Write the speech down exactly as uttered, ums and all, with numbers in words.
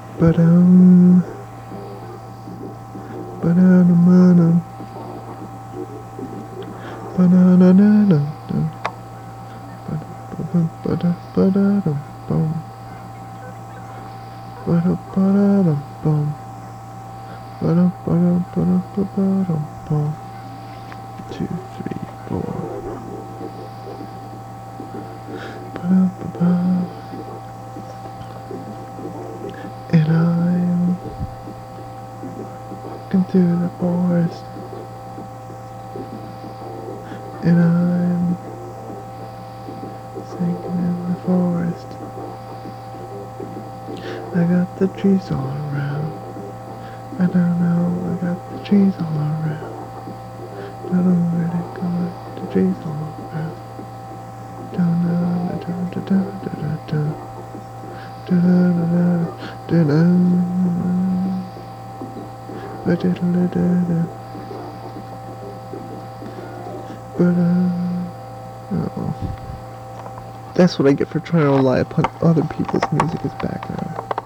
But um, banana, banana, banana, banana, banana, boom, banana, banana, boom, banana, banana, banana, boom. Two, three, four. Ba-da-ba-ba. And I'm walking through the forest, and I'm singing in the forest. I got the trees all around. I don't know, I got the trees all around. Don't know where to go, the trees all around. Don't know, da da da da da da da da da da da da da. But uh, oh. That's what I get for trying to rely upon other people's music as background.